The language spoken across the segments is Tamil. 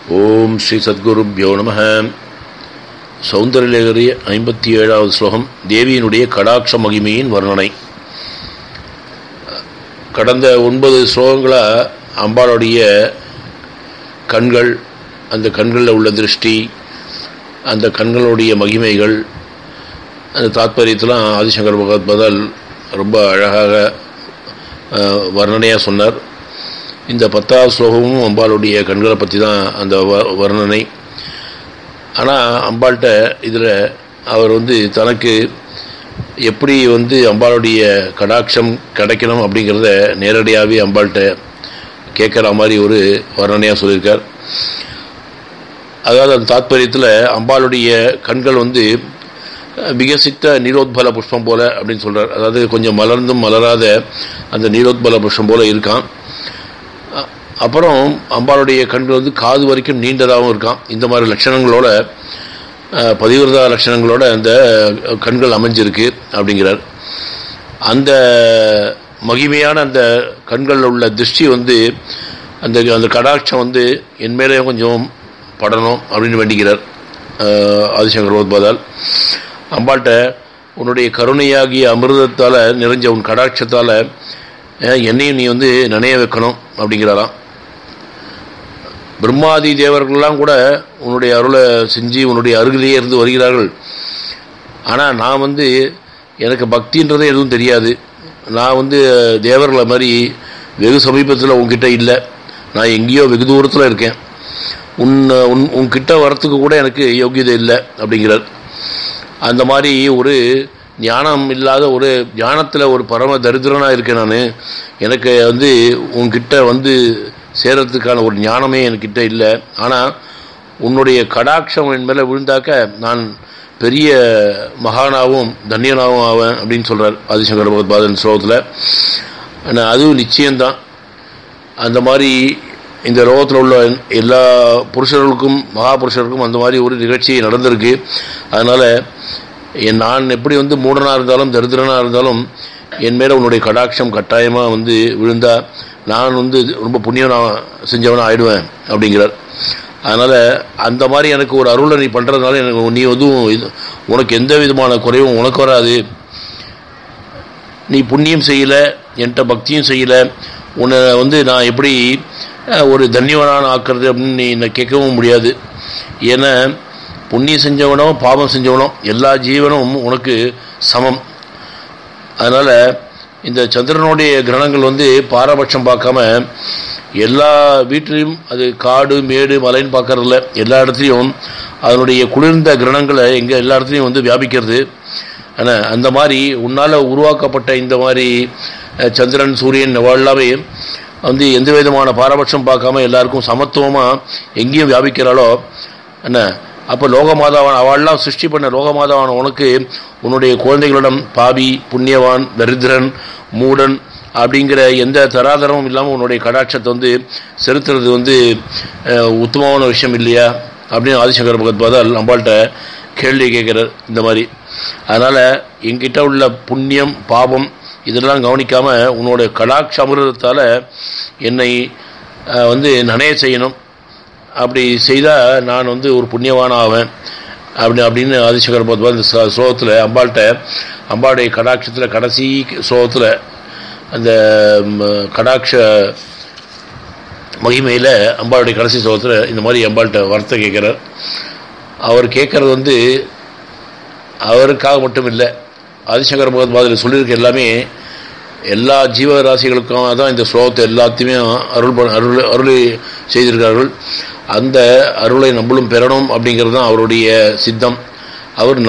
ஓம் ஸ்ரீ சத்குருப்யோ நமஹ. சௌந்தரலகரி 57வது ஸ்லோகம். தேவியினுடைய கடாட்ச மகிமையின் வர்ணனை. கடந்த 9 ஸ்லோகங்களாக அம்பாளுடைய கண்கள், அந்த கண்களில் உள்ள திருஷ்டி, அந்த கண்களுடைய மகிமைகள், அந்த தாத்பரியத்தெலாம் ஆதிசங்கர் பகவத்பாதால் ரொம்ப அழகாக வர்ணனையாக சொன்னார். இந்த 10வது ஸ்லோகமும் அம்பாளுடைய கண்களை பற்றி தான் அந்த வர்ணனை. ஆனால் அம்பாள்கிட்ட இதில் அவர் தனக்கு எப்படி அம்பாளுடைய கடாட்சம் கிடைக்கணும் அப்படிங்கிறத நேரடியாகவே அம்பாள்கிட்ட கேட்குற மாதிரி ஒரு வர்ணனையாக சொல்லியிருக்கார். அதாவது அந்த தாத்பரியத்தில் அம்பாளுடைய கண்கள் விகசித்த நீரோத்பல புஷ்பம் போல அப்படின்னு சொல்கிறார். அதாவது கொஞ்சம் மலர்ந்தும் மலராத அந்த நீரோத்பல புஷ்பம் போல இருக்கான். அப்புறம் அம்பாளுடைய கண்கள் காது வரைக்கும் நீண்டதாகவும் இருக்கான். இந்த மாதிரி லட்சணங்களோட, பதிவிரதா லட்சணங்களோட அந்த கண்கள் அமைஞ்சிருக்கு அப்படிங்கிறார். அந்த மகிமையான அந்த கண்களில் உள்ள திருஷ்டி அந்த அந்த கடாட்சம் என் மேலே கொஞ்சம் படணும் அப்படின்னு வேண்டிக்கிறார் ஆதிசங்கர் பகவத்பாதால். அம்பாள்கிட்ட உன்னுடைய கருணையாகிய அமிர்தத்தால் நிறைஞ்ச உன் கடாட்சத்தால் என்னையும் நீ நினைய வைக்கணும் அப்படிங்கிறாராம். பிரம்மாதி தேவர்கள்லாம் கூட உன்னுடைய அருளை செஞ்சு உன்னுடைய அருகிலேயே இருந்து வருகிறார்கள். ஆனால் நான் எனக்கு பக்தின்றதே எதுவும் தெரியாது. நான் தேவர்களை மாதிரி வெகு சமீபத்தில் உன்கிட்ட இல்லை, நான் எங்கேயோ வெகு தூரத்தில் இருக்கேன். உன்கிட்ட வரத்துக்கு கூட எனக்கு யோகியதை இல்லை அப்படிங்கிறார். அந்த மாதிரி ஒரு ஞானம் இல்லாத, ஒரு ஞானத்தில் ஒரு பரம தரித்திரனாக இருக்கேன் நான். எனக்கு உன்கிட்ட சேரத்துக்கான ஒரு ஞானமே என்கிட்ட இல்லை. ஆனால் உன்னுடைய கடாட்சம் என் மேலே விழுந்தாக்க நான் பெரிய மகானாகவும் தன்யனாகவும் ஆவேன் அப்படின்னு சொல்கிறார் ஆதிசங்கர பகவத்பாதன் ஸ்லோகத்தில். ஆனால் அதுவும் நிச்சயம்தான். அந்த மாதிரி இந்த லோகத்தில் உள்ள எல்லா புருஷர்களுக்கும், மகாபுருஷர்களுக்கும் அந்த மாதிரி ஒரு நிகழ்ச்சி நடந்திருக்கு. அதனால் நான் எப்படி மூடனாக இருந்தாலும் தரித்திரனாக இருந்தாலும் என் மேலே உன்னுடைய கடாட்சம் கட்டாயமாக விழுந்தா நான் ரொம்ப புண்ணியம் செஞ்சவனாக ஆயிடுவேன் அப்படிங்கிறார். அதனால் அந்த மாதிரி எனக்கு ஒரு அருளை நீ பண்ணுறதுனால எனக்கு நீ உனக்கு எந்த விதமான குறைவும் உனக்கு வராது. நீ புண்ணியம் செய்யலை, என்கிட்ட பக்தியும் செய்யலை, உன்னை நான் எப்படி ஒரு தன்யவனான ஆக்குறது அப்படின்னு நீ என்னை கேட்கவும் முடியாது. ஏன்னா புண்ணியம் செஞ்சவனோ பாவம் செஞ்சவனோ எல்லா ஜீவனும் உனக்கு சமம். அதனால் இந்த சந்திரனுடைய கிரகணங்கள் பாரபட்சம் பார்க்காம எல்லா வீட்டிலையும், அது காடு மேடு மலைன்னு பார்க்கறதில்ல, எல்லா இடத்துலையும் அதனுடைய குளிர்ந்த கிரகணங்களை எல்லா இடத்துலையும் வியாபிக்கிறது. ஆனால் அந்த மாதிரி உன்னால் உருவாக்கப்பட்ட இந்த மாதிரி சந்திரன் சூரியன் எல்லாமே எந்த விதமான பாரபட்சம் பார்க்காம எல்லாருக்கும் சமத்துவமாக எங்கேயும் வியாபிக்கிறாளோ என்ன, அப்போ லோகமாதாவான் அவள்லாம் சிருஷ்டி பண்ண லோகமாதாவான் உனக்கு உன்னுடைய குழந்தைகளிடம் பாவி, புண்ணியவான், தரித்திரன், மூடன் அப்படிங்கிற எந்த தராதரமும் இல்லாமல் உன்னுடைய கடாட்சத்தை செலுத்துறது உத்தமமான விஷயம் இல்லையா அப்படின்னு ஆதிசங்கர பகவத்பாதால் அம்பாள்கிட்ட கேள்வி கேட்குறார் இந்த மாதிரி. அதனால் என்கிட்ட உள்ள புண்ணியம் பாவம் இதெல்லாம் கவனிக்காமல் உன்னுடைய கடாட்ச அமிர்தத்தால் என்னை நனைய செய்யணும். அப்படி செய்தால் நான் ஒரு புண்ணியவான ஆவேன் அப்படின்னு ஆதிசங்கர பகவத்பாதா இந்த ஸ்லோகத்தில் அம்பாளுடைய கடாட்சத்தில் கடைசி ஸ்லோகத்தில் அந்த கடாட்ச மகிமையில் அம்பாளுடைய கடைசி ஸ்லோகத்தில் இந்த மாதிரி அம்பாள்கிட்ட வார்த்தை கேட்குறார். அவர் கேட்குறது அவருக்காக மட்டும் இல்லை, ஆதிசங்கர பகவத்பாதாவில் சொல்லியிருக்க எல்லாமே எல்லா ஜீவராசிகளுக்கும் தான் இந்த ஸ்லோகத்தை எல்லாத்தையுமே அருள் செய்திருக்கிறார்கள். அந்த அருளை நம்மளும் பெறணும் அப்படிங்கிறது தான் அவருடைய சித்தம். அவர்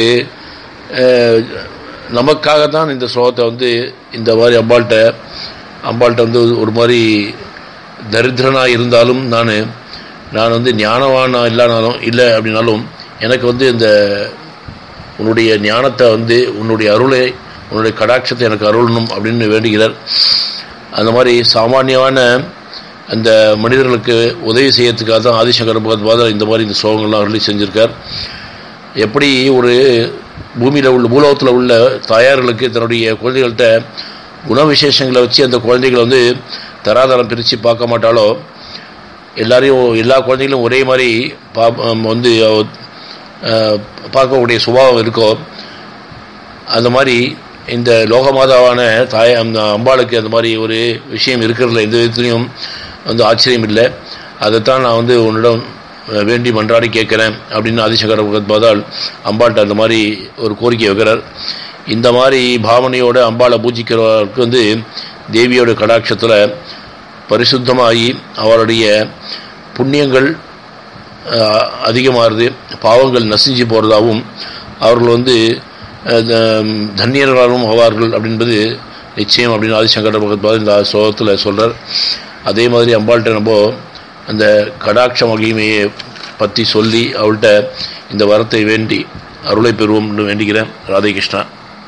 நமக்காகத்தான் இந்த ஸ்லோகத்தை இந்த மாதிரி அம்பாள்கிட்ட ஒரு மாதிரி தரித்திரனாக இருந்தாலும் நான் ஞானவானா இல்லை அப்படின்னாலும் எனக்கு இந்த உன்னுடைய ஞானத்தை உன்னுடைய அருளை, உன்னுடைய கடாட்சத்தை எனக்கு அருளணும் அப்படின்னு வேண்டுகிறார். அந்த மாதிரி சாமானியமான அந்த மனிதர்களுக்கு உதவி செய்யறதுக்காக தான் ஆதிசங்கர பகவத்பாதர் இந்த மாதிரி இந்த ஸ்லோகங்கள்லாம் அருளி செஞ்சுருக்கார். எப்படி ஒரு பூமியில் உள்ள பூலோகத்தில் உள்ள தாயார்களுக்கு தன்னுடைய குழந்தைகள்கிட்ட குண விசேஷங்களை வச்சு அந்த குழந்தைகளை தராதரம் பிரித்து பார்க்க மாட்டாலோ, எல்லாரையும் எல்லா குழந்தைகளும் ஒரே மாதிரி வந்து பார்க்கக்கூடிய சுபாவம் இருக்கோ அந்த மாதிரி இந்த லோகமாதாவான தாய் அந்த அம்பாளுக்கு அந்த மாதிரி ஒரு விஷயம் இருக்கிறதுல எந்த விதத்துலையும் வந்து ஆச்சரியம் இல்லை. அதைத்தான் நான் வந்து உன்னிடம் வேண்டி மன்றாடி கேட்குறேன் அப்படின்னு ஆதிசங்கர பகவத்பாதால் அம்பாள்கிட்ட அந்த மாதிரி ஒரு கோரிக்கை வைக்கிறார். இந்த மாதிரி பாவனையோடு அம்பாளை பூஜிக்கிறவருக்கு வந்து தேவியோட கடாட்சத்தில் பரிசுத்தமாகி அவருடைய புண்ணியங்கள் அதிகமாகுது, பாவங்கள் நசிஞ்சு போகிறதாகவும் அவர்கள் வந்து தன்னியர்களாகவும் ஆவார்கள் அப்படின்பது நிச்சயம் அப்படின்னு ஆதிசங்கர பகவத்பாதா இந்த ஸ்லோகத்தில் சொல்கிறார். அதே மாதிரி அம்பாள்கிட்ட நம்ம அந்த கடாட்ச மகிமையை பற்றி சொல்லி அவள்கிட்ட இந்த வரத்தை வேண்டி அருளை பெறுவோம் என்று வேண்டுகிறேன். ராதே கிருஷ்ணா.